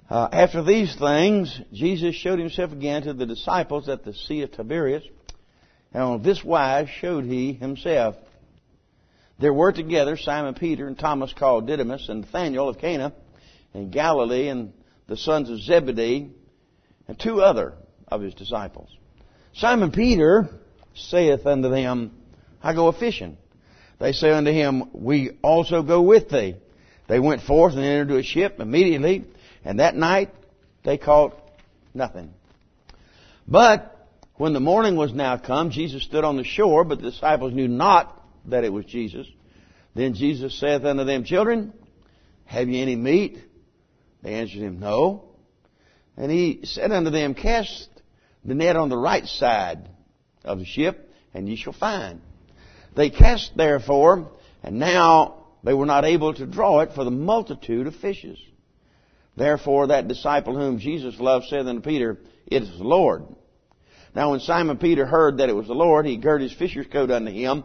After these things, Jesus showed himself again to the disciples at the Sea of Tiberias, and on this wise showed he himself. There were together Simon Peter and Thomas called Didymus, and Nathanael of Cana in Galilee, and the sons of Zebedee, and two other of his disciples. Simon Peter saith unto them, I go a-fishing. They say unto him, We also go with thee. They went forth and entered into a ship immediately, and that night they caught nothing. But when the morning was now come, Jesus stood on the shore, but the disciples knew not that it was Jesus. Then Jesus saith unto them, Children, have ye any meat? They answered him, No. And he said unto them, Cast the net on the right side of the ship, and ye shall find. They cast therefore, and now they were not able to draw it for the multitude of fishes. Therefore that disciple whom Jesus loved said unto Peter, It is the Lord. Now when Simon Peter heard that it was the Lord, he girded his fisher's coat unto him,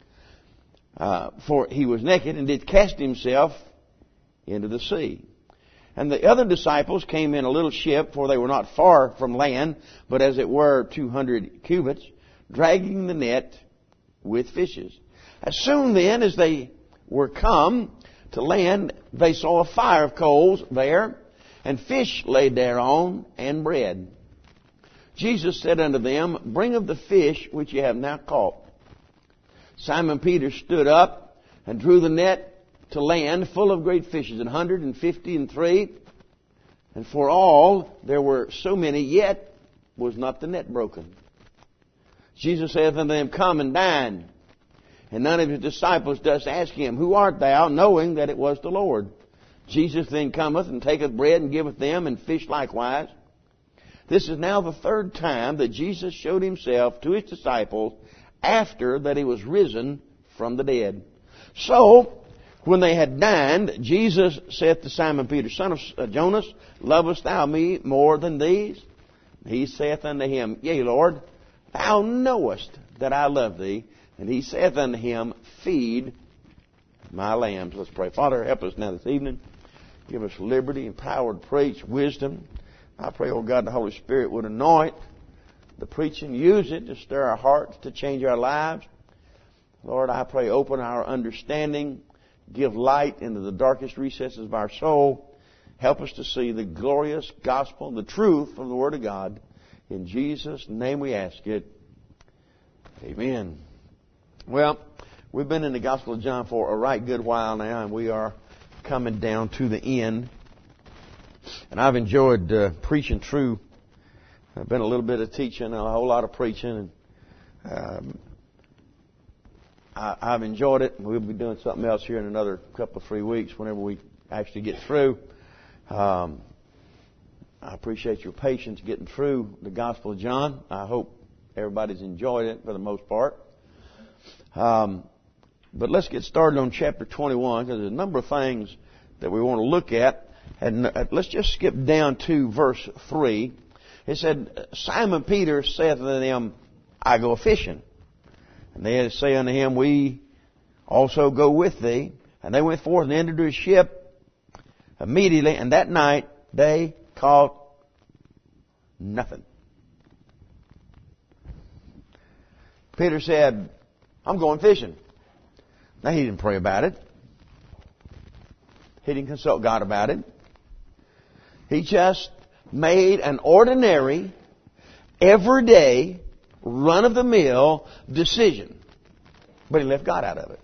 for he was naked, and did cast himself into the sea. And the other disciples came in a little ship, for they were not far from land, but as it were 200 cubits, dragging the net with fishes. As soon then as they were come to land, they saw a fire of coals there, and fish laid thereon, and bread. Jesus said unto them, Bring of the fish which ye have now caught. Simon Peter stood up and drew the net to land full of great fishes, 153. And for all there were so many, yet was not the net broken. Jesus saith unto them, Come and dine. And none of his disciples durst ask him, Who art thou? Knowing that it was the Lord. Jesus then cometh and taketh bread and giveth them, and fish likewise. This is now the third time that Jesus showed himself to his disciples after that he was risen from the dead. So, when they had dined, Jesus saith to Simon Peter, Son of Jonas, lovest thou me more than these? He saith unto him, Yea, Lord, thou knowest that I love thee. And he saith unto him, Feed my lambs. Let's pray. Father, help us now this evening. Give us liberty and power to preach, wisdom. I pray, oh God, the Holy Spirit would anoint the preaching. Use it to stir our hearts, to change our lives. Lord, I pray, open our understanding. Give light into the darkest recesses of our soul. Help us to see the glorious gospel, the truth from the Word of God. In Jesus' name we ask it. Amen. Well, we've been in the Gospel of John for a right good while now, and we are coming down to the end. And I've enjoyed preaching through. I've been a little bit of teaching, a whole lot of preaching, and I've enjoyed it. We'll be doing something else here in another couple of 3 weeks whenever we actually get through. I appreciate your patience getting through the Gospel of John. I hope everybody's enjoyed it for the most part. But let's get started on chapter 21, because there's a number of things that we want to look at. And let's just skip down to verse 3. It said, Simon Peter saith unto them, I go a-fishing. And they say unto him, We also go with thee. And they went forth and entered into a ship immediately, and that night they caught nothing. Peter said, I'm going fishing. Now, he didn't pray about it. He didn't consult God about it. He just made an ordinary, everyday, run-of-the-mill decision. But he left God out of it.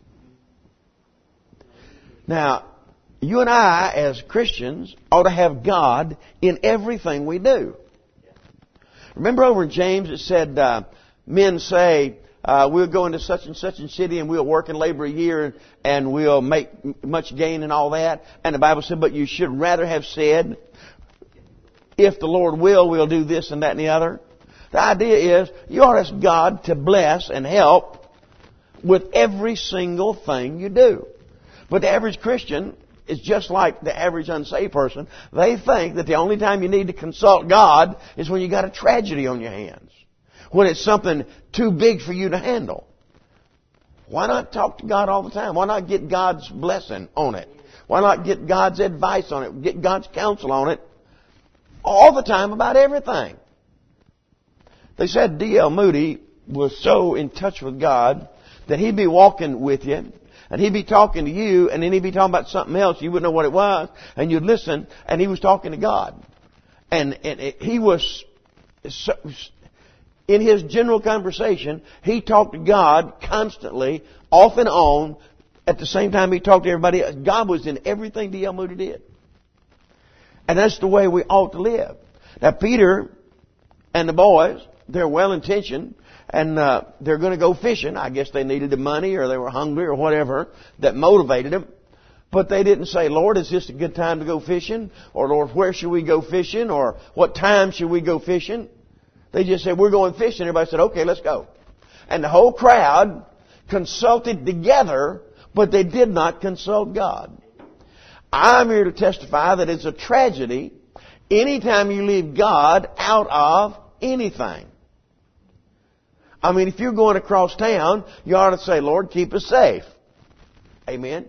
Now, you and I, as Christians, ought to have God in everything we do. Remember over in James it said, men say, we'll go into such and such a city and we'll work and labor a year and we'll make much gain and all that. And the Bible said, but you should rather have said, if the Lord will, we'll do this and that and the other. The idea is you ought to ask God to bless and help with every single thing you do. But the average Christian is just like the average unsaved person. They think that the only time you need to consult God is when you got a tragedy on your hands. When it's something too big for you to handle. Why not talk to God all the time? Why not get God's blessing on it? Why not get God's advice on it? Get God's counsel on it all the time about everything. They said D.L. Moody was so in touch with God that he'd be walking with you, and he'd be talking to you, and then he'd be talking about something else. You wouldn't know what it was, and you'd listen, and he was talking to God. And he was, in his general conversation, he talked to God constantly, off and on. At the same time he talked to everybody else. God was in everything D.L. Moody did. And that's the way we ought to live. Now, Peter and the boys, they're well-intentioned, and they're going to go fishing. I guess they needed the money, or they were hungry, or whatever that motivated them. But they didn't say, Lord, is this a good time to go fishing? Or, Lord, where should we go fishing? Or, what time should we go fishing? They just said, we're going fishing. Everybody said, okay, let's go. And the whole crowd consulted together, but they did not consult God. I'm here to testify that it's a tragedy anytime you leave God out of anything. I mean, if you're going across town, you ought to say, Lord, keep us safe. Amen.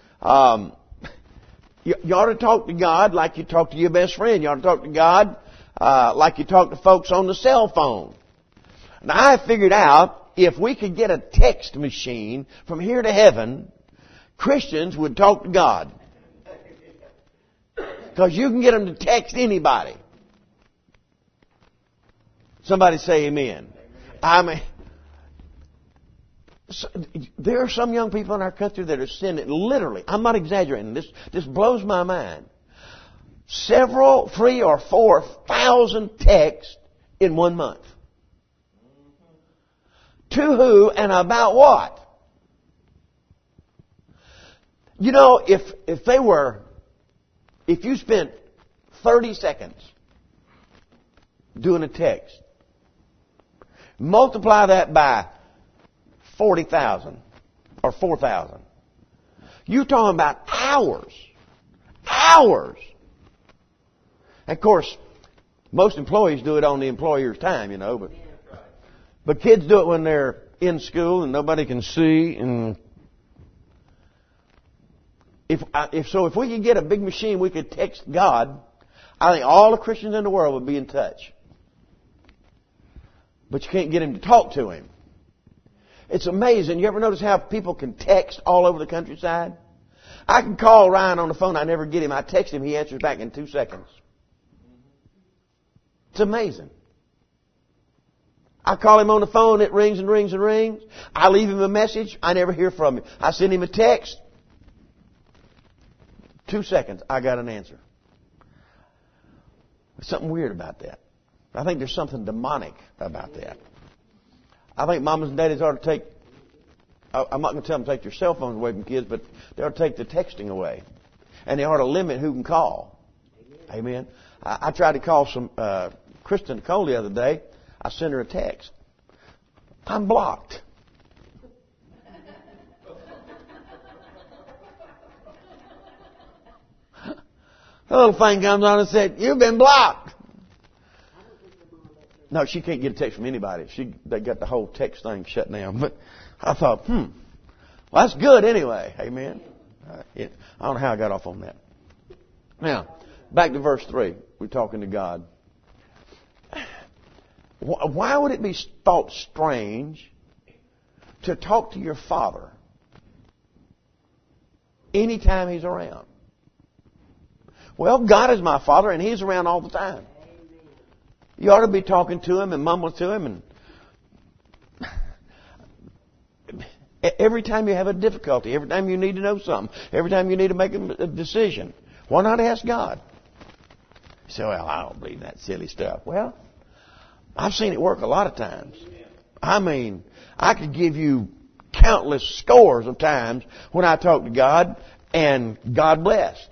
You ought to talk to God like you talk to your best friend. You ought to talk to God like you talk to folks on the cell phone. Now, I figured out if we could get a text machine from here to heaven, Christians would talk to God. Because you can get them to text anybody. Somebody say amen. I mean, there are some young people in our country that are sending, literally, I'm not exaggerating, this blows my mind, 3,000 or 4,000 texts in 1 month. To who and about what? You know, if you spent 30 seconds doing a text, multiply that by 40,000 or 4,000. You're talking about hours. Hours. Of course, most employees do it on the employer's time, you know, but kids do it when they're in school and nobody can see. And if we could get a big machine, we could text God. I think all the Christians in the world would be in touch. But you can't get him to talk to him. It's amazing. You ever notice how people can text all over the countryside? I can call Ryan on the phone. I never get him. I text him. He answers back in 2 seconds. It's amazing. I call him on the phone. It rings and rings and rings. I leave him a message. I never hear from him. I send him a text. 2 seconds. I got an answer. There's something weird about that. I think there's something demonic about that. I think mamas and daddies ought to take, I'm not going to tell them to take their cell phones away from kids, but they ought to take the texting away. And they ought to limit who can call. Amen. I tried to call Kristen Nicole the other day. I sent her a text. I'm blocked. The little thing comes on and said, you've been blocked. No, she can't get a text from anybody. They got the whole text thing shut down. But I thought, well, that's good anyway. Amen. I don't know how I got off on that. Now, back to verse 3. We're talking to God. Why would it be thought strange to talk to your Father anytime He's around? Well, God is my Father, and He's around all the time. You ought to be talking to Him and mumbling to Him. And every time you have a difficulty, every time you need to know something, every time you need to make a decision, why not ask God? You say, well, I don't believe that silly stuff. Well, I've seen it work a lot of times. I mean, I could give you countless scores of times when I talk to God, and God blessed.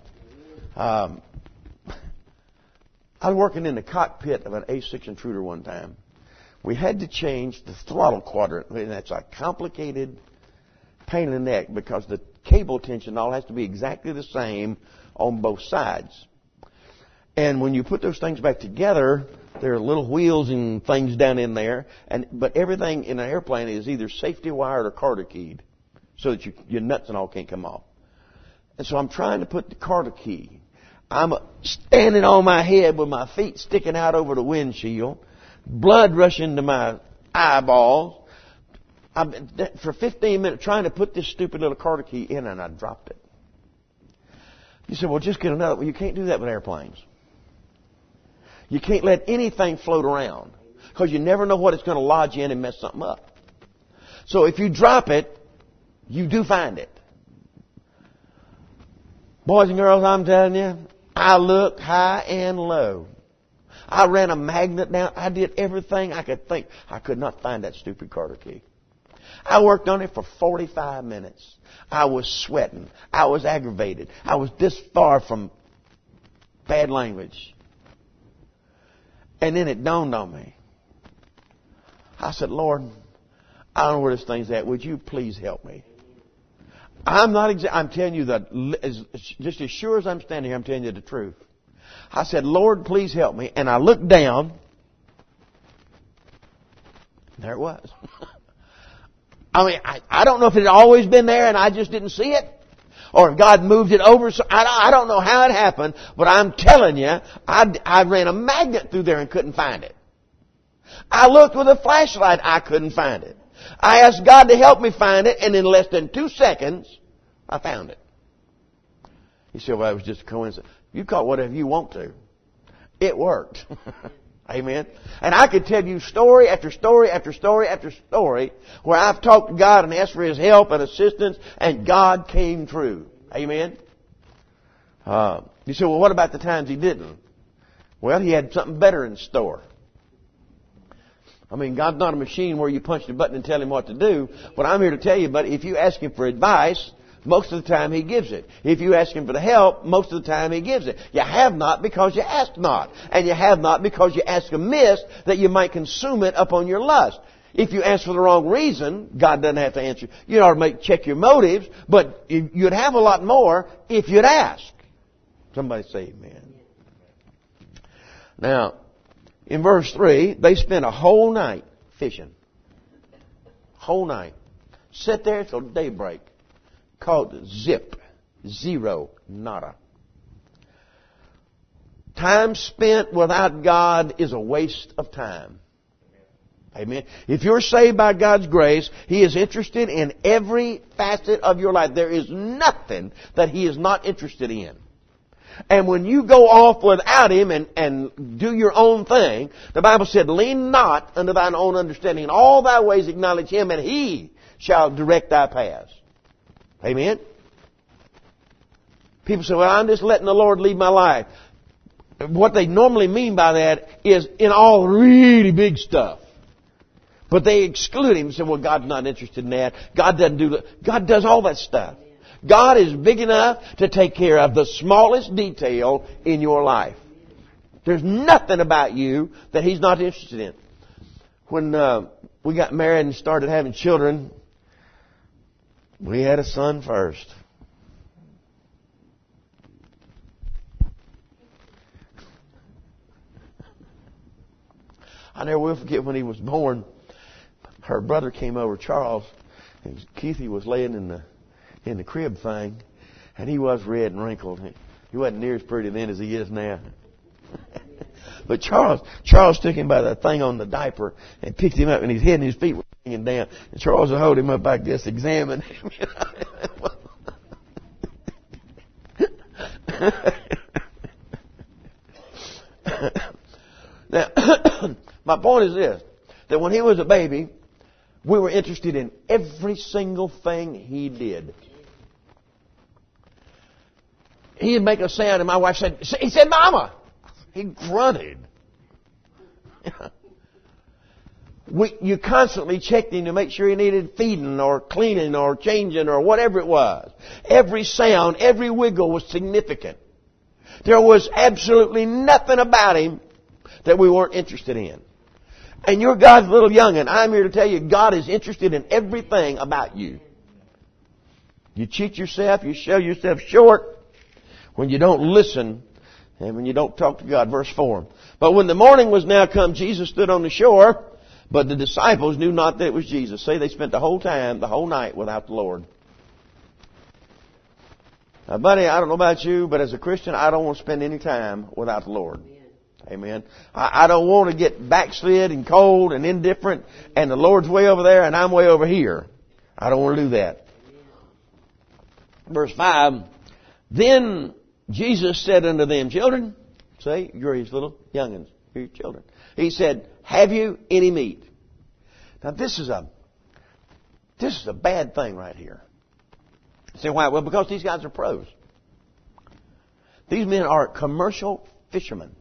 I was working in the cockpit of an A6 intruder one time. We had to change the throttle quadrant, and that's a complicated pain in the neck because the cable tension all has to be exactly the same on both sides. And when you put those things back together, there are little wheels and things down in there, but everything in an airplane is either safety wired or Carter keyed, so that your nuts and all can't come off. And so I'm trying to put the Carter key. I'm standing on my head with my feet sticking out over the windshield, blood rushing to my eyeballs. I've been for 15 minutes trying to put this stupid little Carter key in, and I dropped it. You said, well, just get another. Well, you can't do that with airplanes. You can't let anything float around because you never know what it's going to lodge in and mess something up. So if you drop it, you do find it. Boys and girls, I'm telling you, I looked high and low. I ran a magnet down. I did everything I could think. I could not find that stupid Carter key. I worked on it for 45 minutes. I was sweating. I was aggravated. I was this far from bad language. And then it dawned on me. I said, Lord, I don't know where this thing's at. Would you please help me? I'm telling you that just as sure as I'm standing here, I'm telling you the truth. I said, Lord, please help me. And I looked down. There it was. I mean, I don't know if it had always been there and I just didn't see it, or if God moved it over. So I don't know how it happened, but I'm telling you, I ran a magnet through there and couldn't find it. I looked with a flashlight, I couldn't find it. I asked God to help me find it, and in less than 2 seconds, I found it. He said, well, it was just a coincidence. You call it whatever you want to. It worked. Amen. And I could tell you story after story after story after story where I've talked to God and asked for His help and assistance, and God came through. Amen. You say, well, what about the times He didn't? Well, He had something better in store. I mean, God's not a machine where you punch the button and tell Him what to do. But I'm here to tell you, but if you ask Him for advice, most of the time He gives it. If you ask Him for the help, most of the time He gives it. You have not because you ask not. And you have not because you ask amiss that you might consume it upon your lust. If you ask for the wrong reason, God doesn't have to answer. You ought to check your motives, but you'd have a lot more if you'd ask. Somebody say amen. Now, in verse 3, they spent a whole night fishing. Whole night. Sit there till daybreak. Called zip. Zero. Nada. Time spent without God is a waste of time. Amen. If you're saved by God's grace, He is interested in every facet of your life. There is nothing that He is not interested in. And when you go off without Him and do your own thing, the Bible said, lean not unto thine own understanding. In all thy ways acknowledge Him, and He shall direct thy paths. Amen? People say, well, I'm just letting the Lord lead my life. What they normally mean by that is in all really big stuff. But they exclude Him and say, well, God's not interested in that. God doesn't do that. God does all that stuff. God is big enough to take care of the smallest detail in your life. There's nothing about you that He's not interested in. When we got married and started having children, we had a son first. I never will forget when he was born. Her brother came over, Charles, and Keithy was laying in the crib thing, and he was red and wrinkled. He wasn't near as pretty then as he is now. But Charles took him by the thing on the diaper and picked him up, and his head and his feet were hanging down. And Charles would hold him up like this, examine him. Now, my point is this, that when he was a baby, we were interested in every single thing he did. He'd make a sound, and my wife said, he said, Mama! He grunted. You constantly checked him to make sure he needed feeding or cleaning or changing or whatever it was. Every sound, every wiggle was significant. There was absolutely nothing about him that we weren't interested in. And you're God's little young'un. I'm here to tell you, God is interested in everything about you. You cheat yourself, you sell yourself short when you don't listen and when you don't talk to God. Verse 4. But when the morning was now come, Jesus stood on the shore, but the disciples knew not that it was Jesus. Say they spent the whole time, the whole night without the Lord. Now, buddy, I don't know about you, but as a Christian, I don't want to spend any time without the Lord. Amen. I don't want to get backslid and cold and indifferent, and the Lord's way over there and I'm way over here. I don't want to do that. Verse 5, Then Jesus said unto them, Children, say, you're his little young'uns, you're your children. He said, Have you any meat? Now this is a bad thing right here. Say, why? Well, because these guys are pros. These men are commercial fishermen.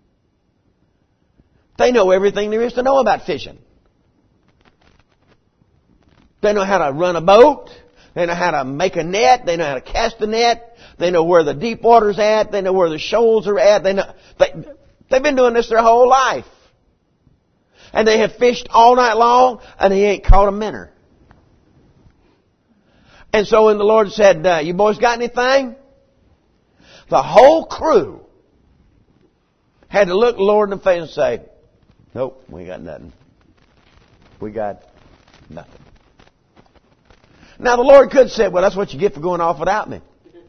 They know everything there is to know about fishing. They know how to run a boat. They know how to make a net. They know how to cast a net. They know where the deep water's at. They know where the shoals are at. They've been doing this their whole life. And they have fished all night long, and he ain't caught a minnow. And so when the Lord said, You boys got anything? The whole crew had to look the Lord in the face and say, Nope, we ain't got nothing. We got nothing. Now the Lord could say, Well, that's what you get for going off without me.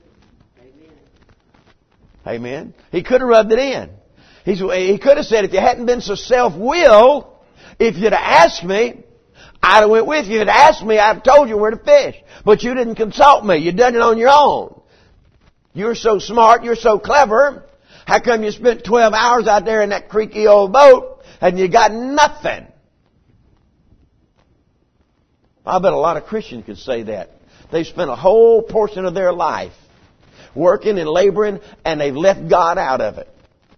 Amen. He could have rubbed it in. He could have said, if you hadn't been so self-willed, if you'd have asked me, I'd have went with you. If you'd asked me, I'd have told you where to fish. But you didn't consult me. You done it on your own. You're so smart. You're so clever. How come you spent 12 hours out there in that creaky old boat and you got nothing? I bet a lot of Christians could say that. They've spent a whole portion of their life working and laboring, and they've left God out of it.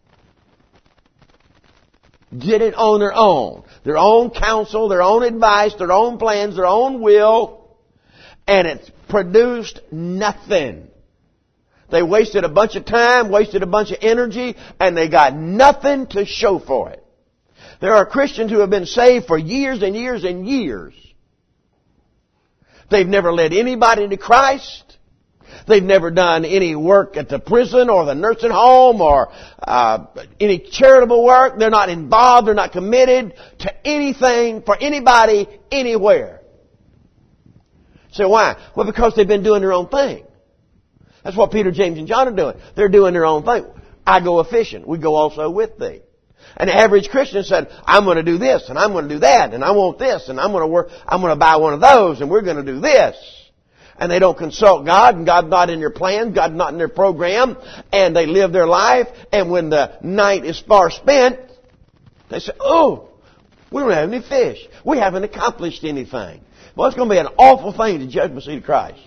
Did it on their own counsel, their own advice, their own plans, their own will, and it's produced nothing. They wasted a bunch of time, wasted a bunch of energy, and they got nothing to show for it. There are Christians who have been saved for years and years and years. They've never led anybody to Christ. They've never done any work at the prison or the nursing home or any charitable work. They're not involved. They're not committed to anything for anybody anywhere. So why? Well, because they've been doing their own thing. That's what Peter, James, and John are doing. They're doing their own thing. I go a-fishing. We go also with thee. An average Christian said, I'm going to do this, and I'm going to do that, and I want this, and I'm going to buy one of those, and we're going to do this. And they don't consult God, and God's not in their plan, God's not in their program, and they live their life, and when the night is far spent, they say, oh, we don't have any fish. We haven't accomplished anything. Well, it's going to be an awful thing to judgment seat of Christ.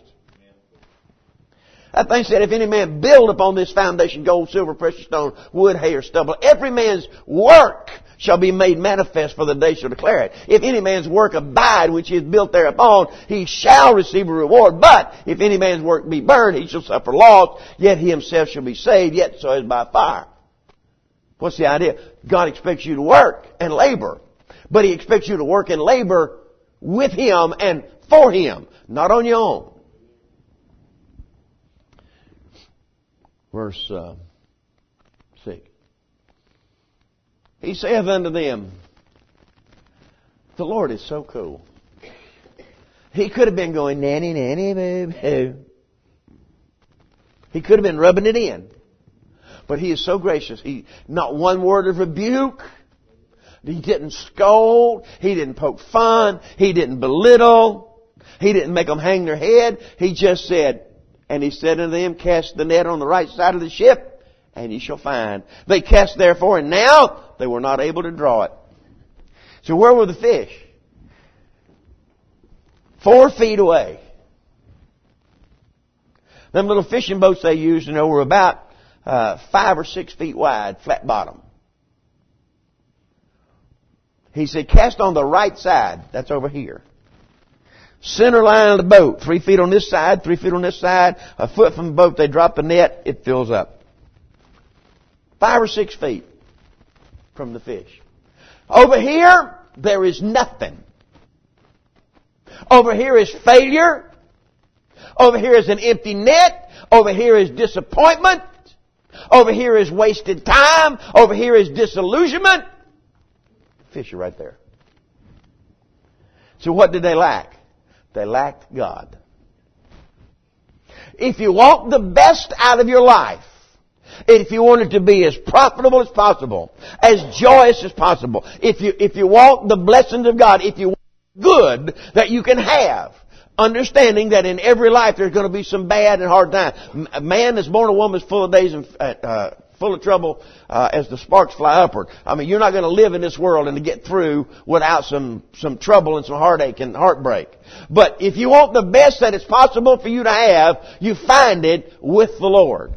That thing said, if any man build upon this foundation gold, silver, precious stone, wood, hay, or stubble, every man's work shall be made manifest, for the day shall declare it. If any man's work abide, which he is built thereupon, he shall receive a reward. But if any man's work be burned, he shall suffer loss, yet he himself shall be saved, yet so as by fire. What's the idea? God expects you to work and labor, but He expects you to work and labor with Him and for Him, not on your own. Verse 6. He saith unto them, the Lord is so cool. He could have been going, nanny, nanny, boo, boo. He could have been rubbing it in. But He is so gracious. Not one word of rebuke. He didn't scold. He didn't poke fun. He didn't belittle. He didn't make them hang their head. He just said, and He said unto them, cast the net on the right side of the ship, and ye shall find. They cast therefore, and now they were not able to draw it. So where were the fish? 4 feet away. Them little fishing boats they used, were about 5 or 6 feet wide, flat bottom. He said, cast on the right side. That's over here. Center line of the boat. 3 feet on this side, 3 feet on this side. A foot from the boat, they drop the net, it fills up. 5 or 6 feet from the fish. Over here, there is nothing. Over here is failure. Over here is an empty net. Over here is disappointment. Over here is wasted time. Over here is disillusionment. Fish are right there. So what did they lack? They lacked God. if you want the best out of your life, if you want it to be as profitable as possible, as joyous as possible, if you want the blessings of God, if you want good that you can have, understanding that in every life there's going to be some bad and hard times. A man that's born a woman is full of days and full of trouble as the sparks fly upward. I mean, you're not going to live in this world and to get through without some trouble and some heartache and heartbreak. But if you want the best that it's possible for you to have, you find it with the Lord.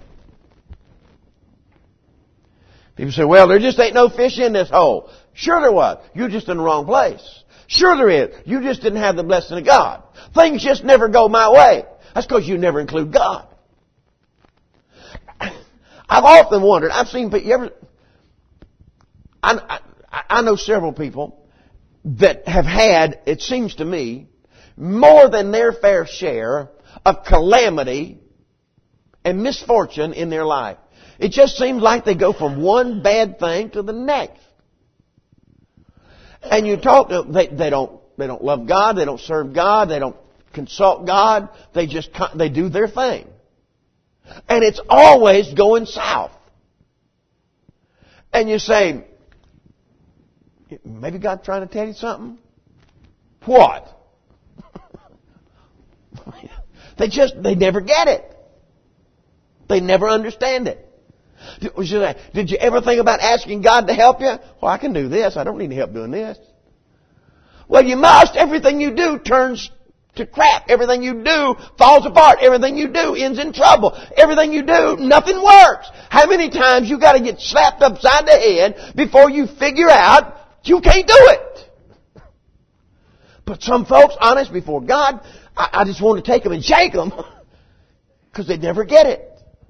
People say, well, there just ain't no fish in this hole. Sure there was. You're just in the wrong place. Sure there is. You just didn't have the blessing of God. Things just never go my way. That's because you never include God. I've often wondered, I've seen people, I know several people that have had, it seems to me, more than their fair share of calamity and misfortune in their life. It just seems like they go from one bad thing to the next. And you talk to them, they don't love God, they don't serve God, they don't consult God, they do their thing. And it's always going south. And you say, maybe God's trying to tell you something? What? They never get it. They never understand it. Did you ever think about asking God to help you? Well, I can do this. I don't need help doing this. Well, you must. Everything you do turns to crap. Everything you do falls apart. Everything you do ends in trouble. Everything you do, nothing works. How many times you got to get slapped upside the head before you figure out you can't do it? But some folks, honest before God, I just want to take them and shake them because they never get it.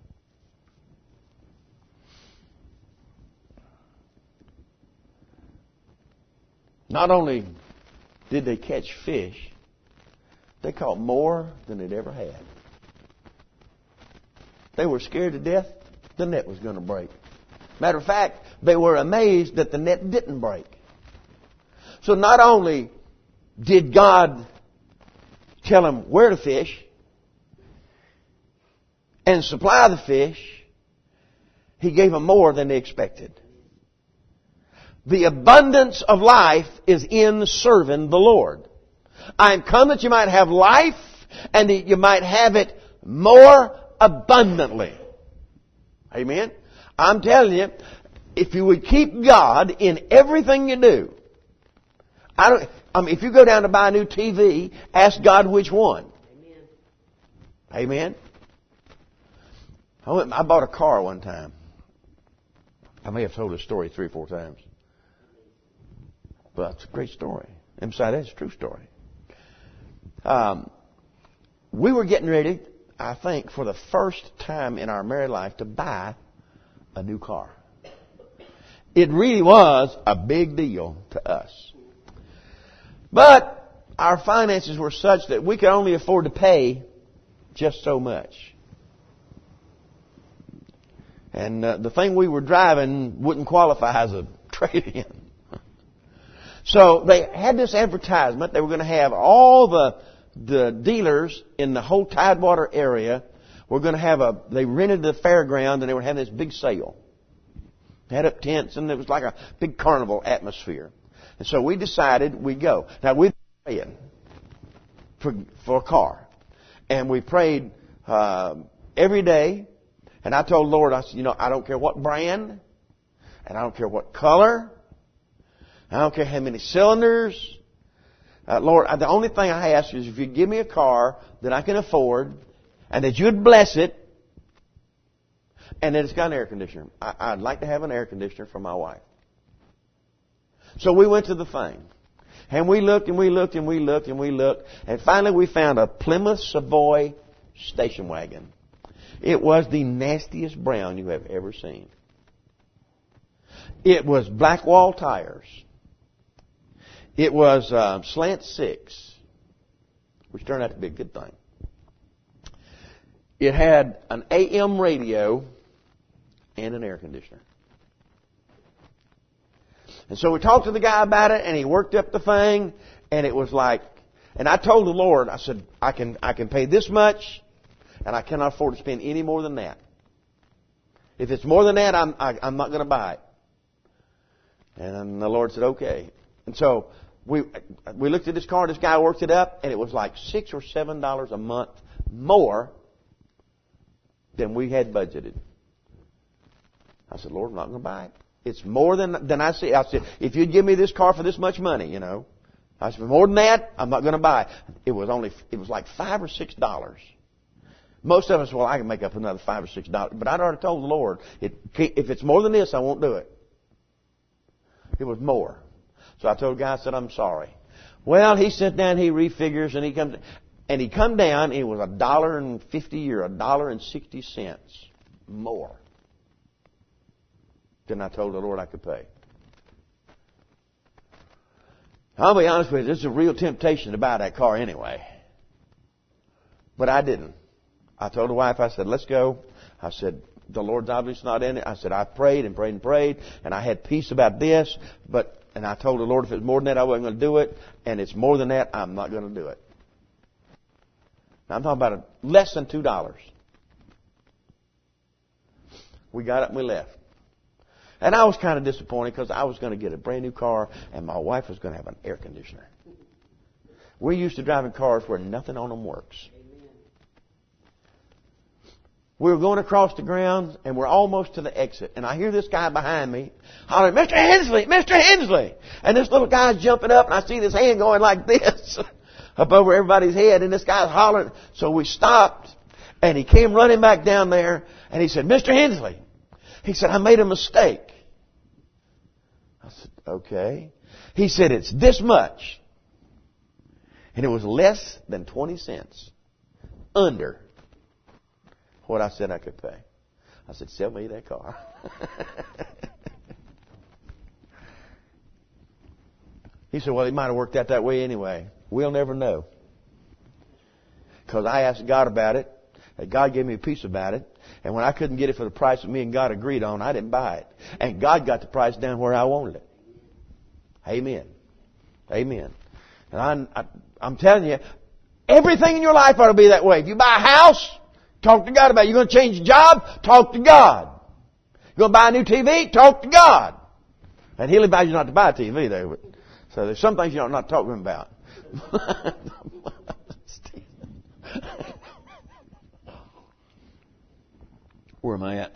Not only did they catch fish, they caught more than they'd ever had. They were scared to death the net was going to break. Matter of fact, they were amazed that the net didn't break. So not only did God tell them where to fish and supply the fish, He gave them more than they expected. The abundance of life is in serving the Lord. I am come that you might have life and that you might have it more abundantly. Amen? I'm telling you, if you would keep God in everything you do, if you go down to buy a new TV, ask God which one. Amen? I bought a car one time. I may have told this story 3 or 4 times. But it's a great story. And besides, that's a true story. We were getting ready, I think, for the first time in our married life to buy a new car. It really was a big deal to us. But our finances were such that we could only afford to pay just so much. And the thing we were driving wouldn't qualify as a trade-in. So they had this advertisement. They were going to have all the dealers in the whole Tidewater area were going to have they rented the fairground and they were having this big sale. They had up tents and it was like a big carnival atmosphere. And so we decided we'd go. Now we'd be praying for a car. And we prayed every day. And I told the Lord, I said, I don't care what brand and I don't care what color. I don't care how many cylinders. Lord, the only thing I ask is if you give me a car that I can afford and that you'd bless it and that it's got an air conditioner. I'd like to have an air conditioner for my wife. So we went to the thing. And we looked and we looked and we looked and we looked. And finally we found a Plymouth Savoy station wagon. It was the nastiest brown you have ever seen. It was black wall tires. It was slant 6, which turned out to be a good thing. It had an AM radio and an air conditioner. And so we talked to the guy about it, and he worked up the thing, and it was like, and I told the Lord, I said, I can pay this much, and I cannot afford to spend any more than that. If it's more than that, I'm not going to buy it. And the Lord said, okay. And so we looked at this car. This guy worked it up, and it was like $6 or $7 a month more than we had budgeted. I said, Lord, I'm not going to buy it. It's more than I see. I said, if you'd give me this car for this much money, I said, more than that, I'm not going to buy it. It was like $5 or $6. Most of us, well, I can make up another $5 or $6. But I'd already told the Lord, if it's more than this, I won't do it. It was more. So I told the guy, I said, I'm sorry. Well, he sat down, he refigures, and he come down, and it was $1.50 or $1.60 more than I told the Lord I could pay. I'll be honest with you, this is a real temptation to buy that car anyway. But I didn't. I told the wife, I said, let's go. I said, the Lord's obviously not in it. I said, I prayed and prayed and prayed, and I had peace about this, and I told the Lord if it's more than that, I wasn't going to do it, and it's more than that, I'm not going to do it. Now, I'm talking about less than $2. We got up and we left. And I was kind of disappointed because I was going to get a brand new car and my wife was going to have an air conditioner. We're used to driving cars where nothing on them works. We were going across the grounds and we're almost to the exit. And I hear this guy behind me hollering, Mr. Hensley, Mr. Hensley. And this little guy's jumping up and I see this hand going like this up over everybody's head. And this guy's hollering. So we stopped and he came running back down there and he said, Mr. Hensley. He said, I made a mistake. I said, okay. He said, it's this much. And it was less than 20 cents under what I said I could pay. I said, sell me that car. He said, well, it might have worked out that way anyway. We'll never know. Because I asked God about it, and God gave me a peace about it. And when I couldn't get it for the price that me and God agreed on, I didn't buy it. And God got the price down where I wanted it. Amen. Amen. And I'm telling you, everything in your life ought to be that way. If you buy a house, talk to God about it. You're going to change your job? Talk to God. You're going to buy a new TV? Talk to God. And He'll advise you not to buy a TV there. So there's some things you ought not talk to Him about. Where am I at?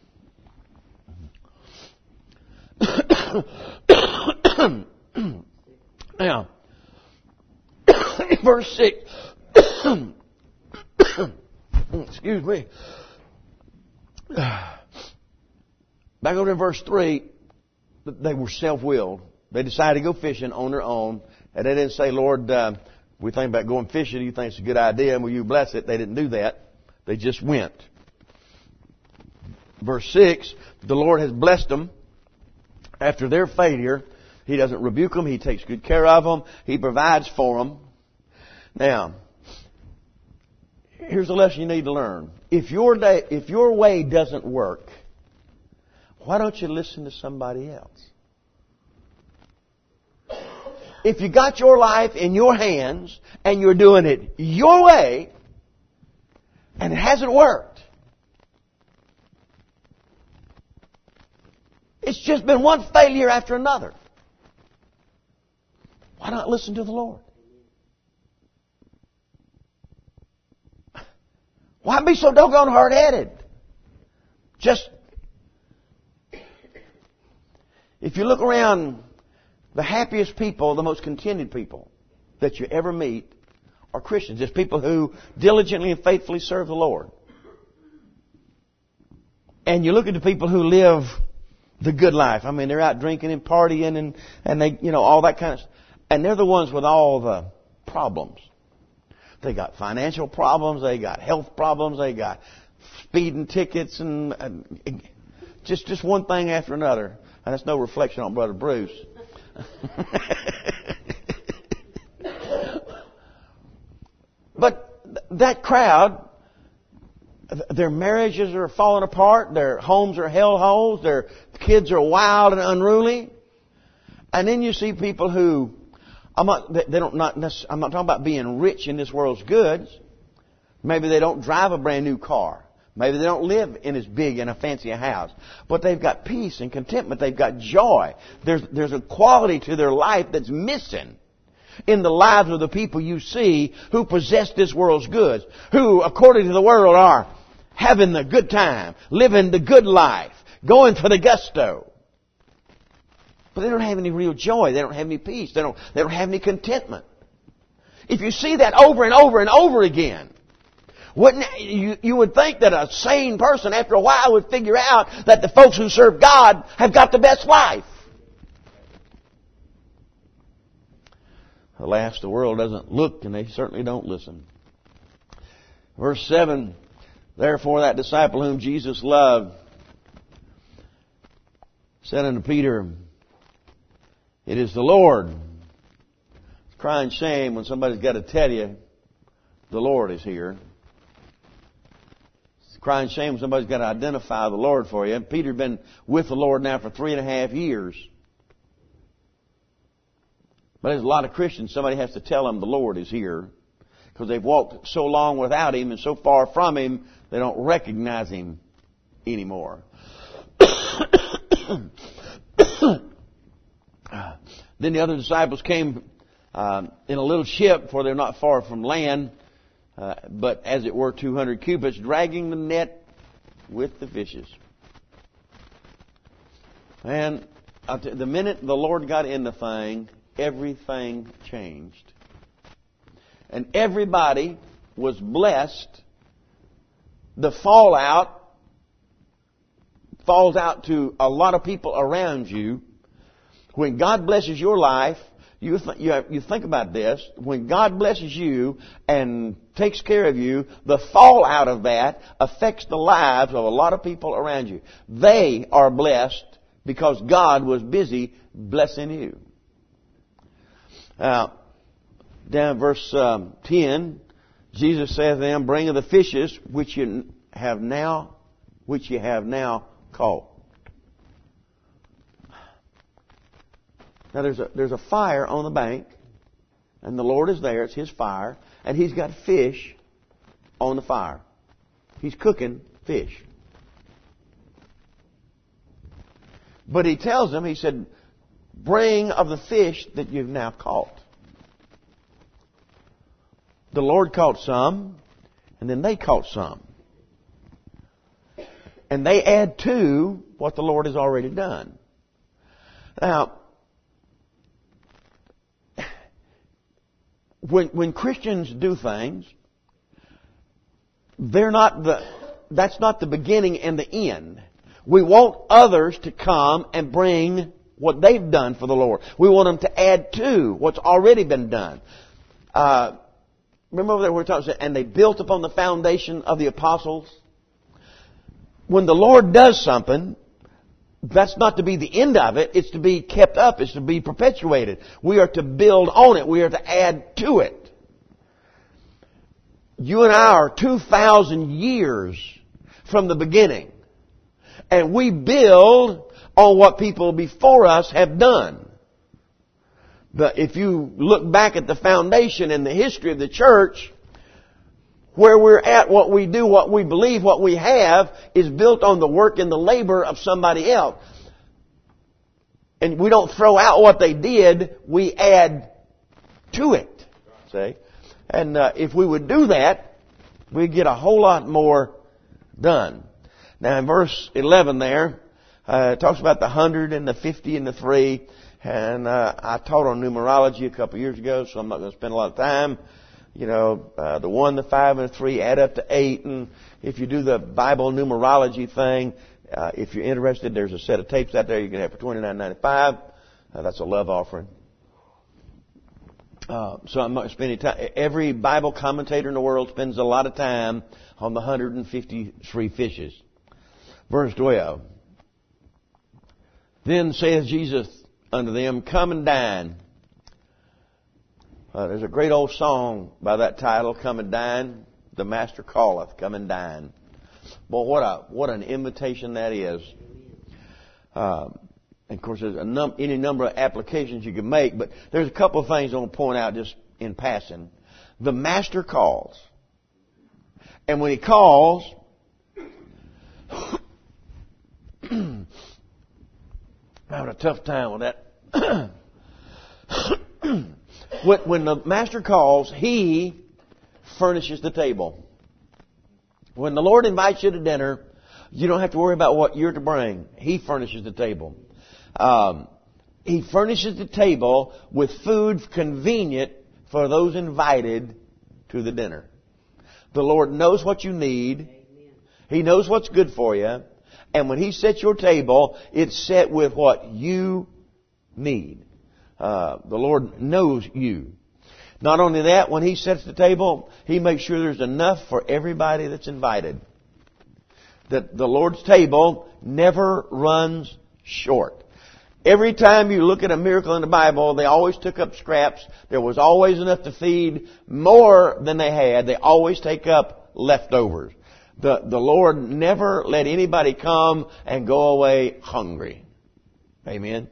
Now, verse 6. Excuse me. Back over in verse 3, they were self-willed. They decided to go fishing on their own. And they didn't say, Lord, we think about going fishing. You think it's a good idea, and will you bless it? They didn't do that. They just went. Verse 6, the Lord has blessed them after their failure. He doesn't rebuke them. He takes good care of them. He provides for them. Now, here's a lesson you need to learn. If your way doesn't work, why don't you listen to somebody else? If you got your life in your hands and you're doing it your way and it hasn't worked, it's just been one failure after another. Why not listen to the Lord? Why be so doggone hard-headed? Just, if you look around, the happiest people, the most contented people that you ever meet are Christians. It's people who diligently and faithfully serve the Lord. And you look at the people who live the good life. I mean, they're out drinking and partying and they, all that kind of stuff. And they're the ones with all the problems. They got financial problems. They got health problems. They got speeding tickets and just one thing after another. And that's no reflection on Brother Bruce. But that crowd, their marriages are falling apart. Their homes are hellholes. Their kids are wild and unruly. And then you see people who, I'm not talking about being rich in this world's goods. Maybe they don't drive a brand new car. Maybe they don't live in as big and a fancy a house. But they've got peace and contentment. They've got joy. There's a quality to their life that's missing in the lives of the people you see who possess this world's goods, who, according to the world, are having the good time, living the good life, going for the gusto. But they don't have any real joy. They don't have any peace. They don't have any contentment. If you see that over and over and over again, you would think that a sane person after a while would figure out that the folks who serve God have got the best life. Alas, the world doesn't look and they certainly don't listen. Verse 7, therefore that disciple whom Jesus loved said unto Peter, it is the Lord. It's crying shame when somebody's got to tell you the Lord is here. It's crying shame when somebody's got to identify the Lord for you. Peter had been with the Lord now for 3.5 years. But there's a lot of Christians, somebody has to tell them the Lord is here. Because they've walked so long without Him and so far from Him, they don't recognize Him anymore. Then the other disciples came in a little ship, for they're not far from land, but as it were 200 cubits, dragging the net with the fishes. And the minute the Lord got in the thing, everything changed. And everybody was blessed. The fallout falls out to a lot of people around you. When God blesses your life, you think about this. When God blesses you and takes care of you, the fallout of that affects the lives of a lot of people around you. They are blessed because God was busy blessing you. Now, down verse 10, Jesus saith to them, bring of the fishes which you have now caught. Now there's a fire on the bank, and the Lord is there. It's His fire, and He's got fish on the fire. He's cooking fish. But He tells them, He said, bring of the fish that you've now caught. The Lord caught some, and then they caught some. And they add to what the Lord has already done. Now, when Christians do things, that's not the beginning and the end. We want others to come and bring what they've done for the Lord. We want them to add to what's already been done. Remember over there where we're talking, and they built upon the foundation of the apostles. When the Lord does something, that's not to be the end of it. It's to be kept up. It's to be perpetuated. We are to build on it. We are to add to it. You and I are 2,000 years from the beginning. And we build on what people before us have done. But if you look back at the foundation and the history of the church, where we're at, what we do, what we believe, what we have, is built on the work and the labor of somebody else. And we don't throw out what they did, we add to it. See? And if we would do that, we'd get a whole lot more done. Now in verse 11 there, it talks about the 100 and the 50 and the 3. And I taught on numerology a couple of years ago, so I'm not going to spend a lot of time. You know, the 1, the 5, and the 3 add up to 8. And if you do the Bible numerology thing, if you're interested, there's a set of tapes out there you can have for $29.95. That's a love offering. So I'm not spending time. Every Bible commentator in the world spends a lot of time on the 153 fishes. Verse 12. Then saith Jesus unto them, come and dine. There's a great old song by that title, Come and Dine. The Master calleth, come and dine. Boy, what an invitation that is. And of course, there's any number of applications you can make, but there's a couple of things I want to point out just in passing. The Master calls. And when He calls, I'm having a tough time with that. When the Master calls, He furnishes the table. When the Lord invites you to dinner, you don't have to worry about what you're to bring. He furnishes the table. He furnishes the table with food convenient for those invited to the dinner. The Lord knows what you need. He knows what's good for you. And when He sets your table, it's set with what you need. The Lord knows you. Not only that, when He sets the table, He makes sure there's enough for everybody that's invited. That the Lord's table never runs short. Every time you look at a miracle in the Bible, they always took up scraps. There was always enough to feed more than they had. They always take up leftovers. The Lord never let anybody come and go away hungry. Amen.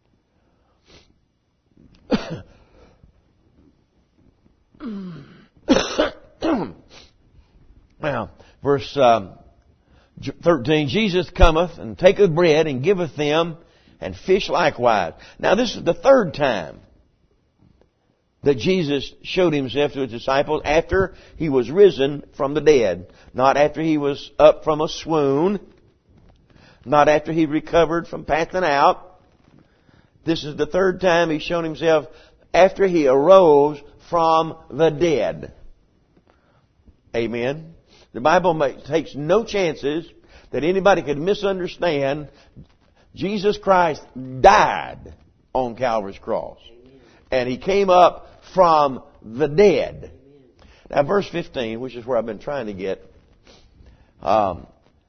Now, verse 13, Jesus cometh and taketh bread and giveth them, and fish likewise. Now this is the third time that Jesus showed Himself to His disciples after He was risen from the dead. Not after He was up from a swoon. Not after He recovered from passing out. This is the third time He's shown Himself after He arose from the dead. Amen. The Bible takes no chances that anybody could misunderstand. Jesus Christ died on Calvary's cross. And He came up from the dead. Now verse 15, which is where I've been trying to get. And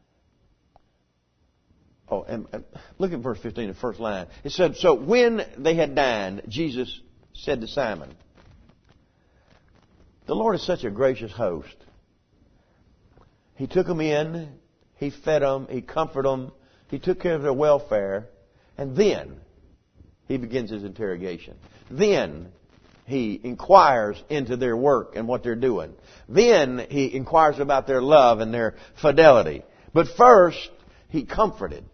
look at verse 15, the first line. It said, so when they had dined, Jesus said to Simon, the Lord is such a gracious host. He took them in, He fed them, He comforted them, He took care of their welfare, and then He begins His interrogation. Then He inquires into their work and what they're doing. Then He inquires about their love and their fidelity. But first, He comforted.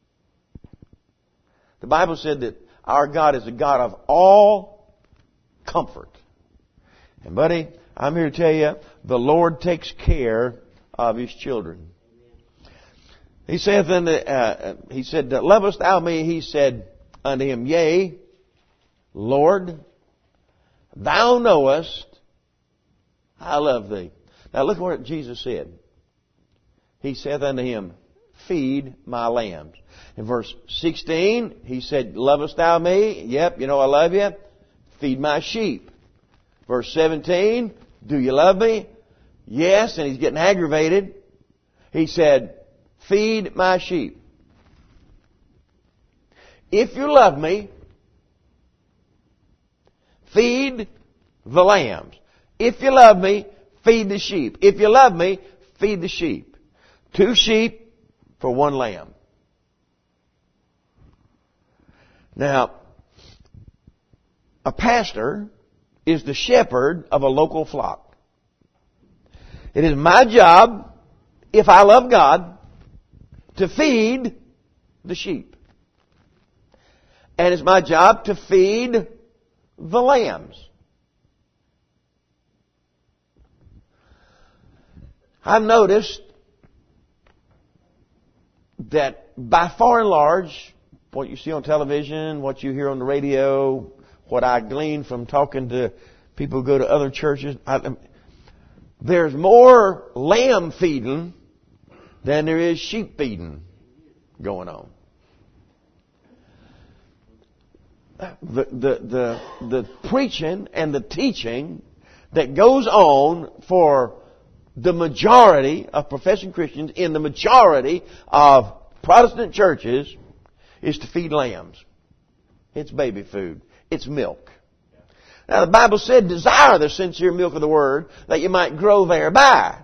The Bible said that our God is a God of all comfort. And buddy, I'm here to tell you, the Lord takes care of His children. He said, lovest thou me? He said unto him, yea, Lord, thou knowest I love thee. Now look what Jesus said. He saith unto him, feed my lambs. In verse 16, He said, lovest thou me? Yep, you know I love you. Feed my sheep. Verse 17, do you love me? Yes, and He's getting aggravated. He said, feed my sheep. If you love me, feed the lambs. If you love me, feed the sheep. If you love me, feed the sheep. 2 sheep for 1 lamb. Now, a pastor is the shepherd of a local flock. It is my job, if I love God, to feed the sheep. And it's my job to feed the lambs. I've noticed that by far and large, what you see on television, what you hear on the radio, what I glean from talking to people who go to other churches, there's more lamb feeding than there is sheep feeding going on. The preaching and the teaching that goes on for the majority of professing Christians in the majority of Protestant churches is to feed lambs. It's baby food. It's milk. Now the Bible said, desire the sincere milk of the Word that you might grow thereby.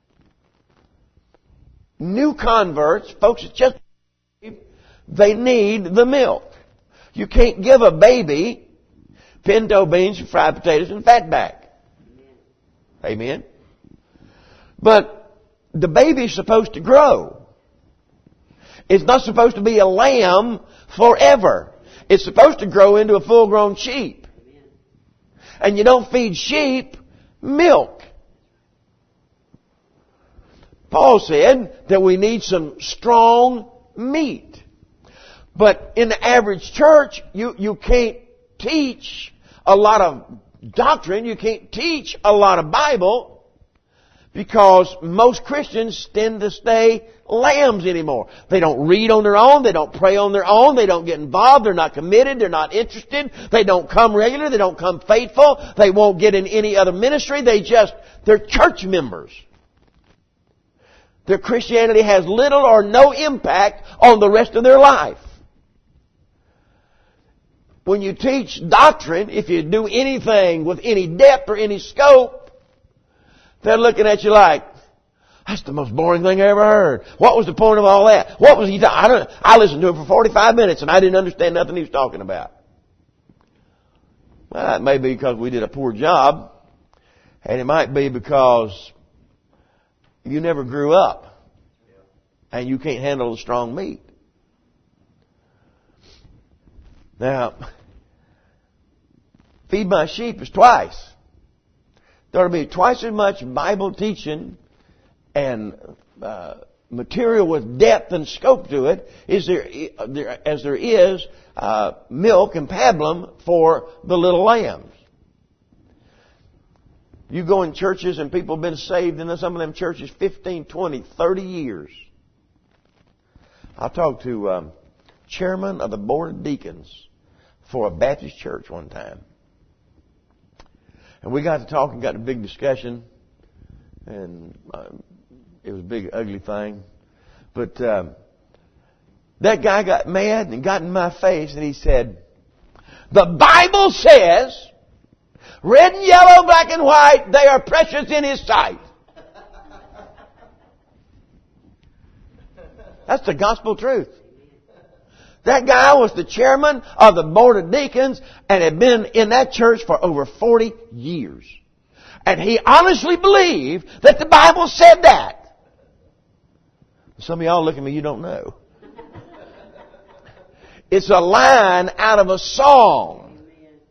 New converts, folks, it's just they need the milk. You can't give a baby pinto beans and fried potatoes and fatback. Amen. But the baby's supposed to grow. It's not supposed to be a lamb forever. It's supposed to grow into a full-grown sheep. And you don't feed sheep milk. Paul said that we need some strong meat. But in the average church, you can't teach a lot of doctrine. You can't teach a lot of Bible because most Christians tend to stay lambs anymore. They don't read on their own. They don't pray on their own. They don't get involved. They're not committed. They're not interested. They don't come regular. They don't come faithful. They won't get in any other ministry. They're church members. Their Christianity has little or no impact on the rest of their life. When you teach doctrine, if you do anything with any depth or any scope, they're looking at you like, that's the most boring thing I ever heard. What was the point of all that? What was he talking? I listened to him for 45 minutes and I didn't understand nothing he was talking about. Well, it may be because we did a poor job, and it might be because you never grew up and you can't handle the strong meat. Now, feed my sheep is twice. There ought to be twice as much Bible teaching and material with depth and scope to it as there is milk and pablum for the little lambs. You go in churches and people have been saved in some of them churches 15, 20, 30 years. I talked to chairman of the board of deacons for a Baptist church one time. And we got to talking, got a big discussion, and it was a big, ugly thing. But that guy got mad and got in my face, and he said, the Bible says, red and yellow, black and white, they are precious in His sight. That's the gospel truth. That guy was the chairman of the board of deacons and had been in that church for over 40 years. And he honestly believed that the Bible said that. Some of y'all look at me, you don't know. It's a line out of a song.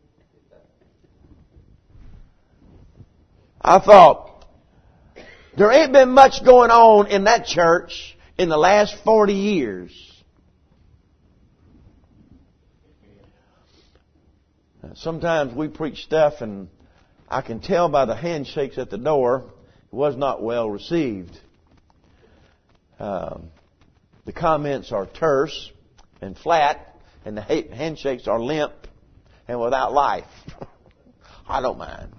I thought, there ain't been much going on in that church in the last 40 years. Sometimes we preach stuff and I can tell by the handshakes at the door it was not well received. The comments are terse and flat, and the handshakes are limp and without life. I don't mind.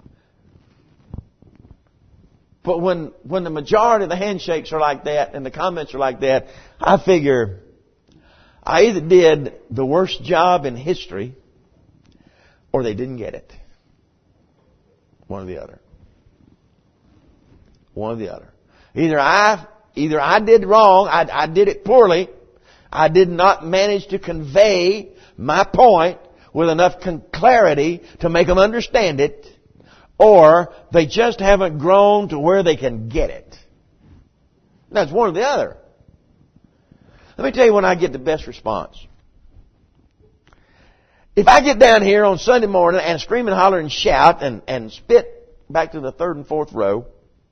But when the majority of the handshakes are like that and the comments are like that, I figure I either did the worst job in history or they didn't get it. One or the other. One or the other. Either I did wrong, I did it poorly, I did not manage to convey my point with enough clarity to make them understand it, or they just haven't grown to where they can get it. That's one or the other. Let me tell you when I get the best response. If I get down here on Sunday morning and scream and holler and shout and spit back to the third and fourth row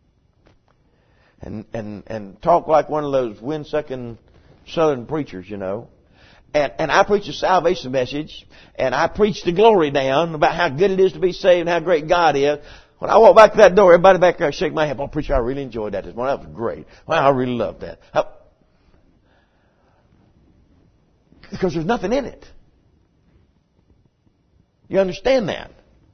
and talk like one of those wind-sucking southern preachers, you know, and I preach a salvation message and I preach the glory down about how good it is to be saved and how great God is, when I walk back to that door, everybody back there shake my head. Oh, preacher, I really enjoyed that this morning. That was great. Wow, I really loved that. Because there's nothing in it. You understand that?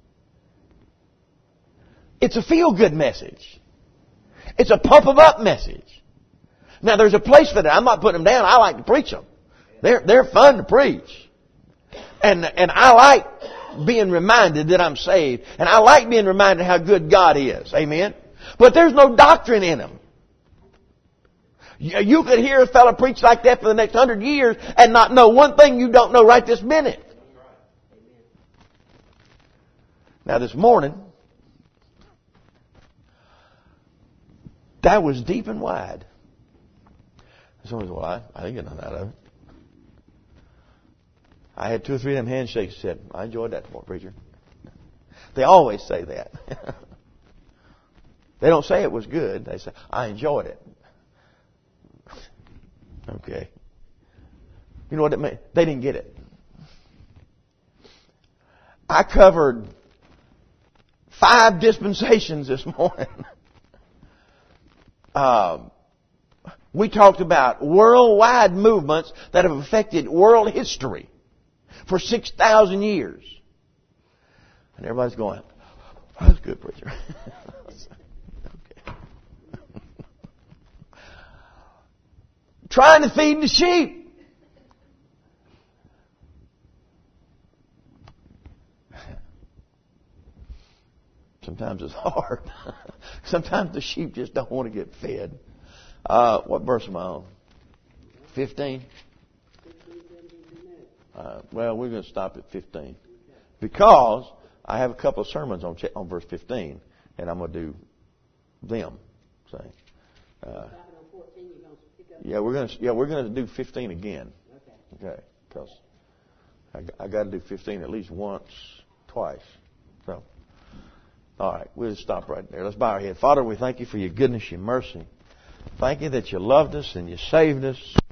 It's a feel-good message. It's a pump-em-up message. Now, there's a place for that. I'm not putting them down. I like to preach them. They're fun to preach. And I like being reminded that I'm saved. And I like being reminded how good God is. Amen? But there's no doctrine in them. You could hear a fellow preach like that for the next 100 years and not know one thing you don't know right this minute. Now this morning, That was deep and wide. Someone said, well, I didn't get nothing out of it. I had 2 or 3 of them handshakes said, I enjoyed that more, preacher. They always say that. They don't say it was good. They say, I enjoyed it. Okay. You know what it meant? They didn't get it. I covered 5 dispensations this morning. We talked about worldwide movements that have affected world history for 6,000 years. And everybody's going, oh, that's good, preacher. Okay. Trying to feed the sheep. Sometimes it's hard. Sometimes the sheep just don't want to get fed. What verse am I on? 15? Well, we're going to stop at 15. Because I have a couple of sermons on verse 15, and I'm going to do them. Yeah, we're going to do 15 again. Okay, because I got to do 15 at least once, twice. So, all right, we'll just stop right there. Let's bow our head. Father, we thank you for your goodness, your mercy. Thank you that you loved us and you saved us.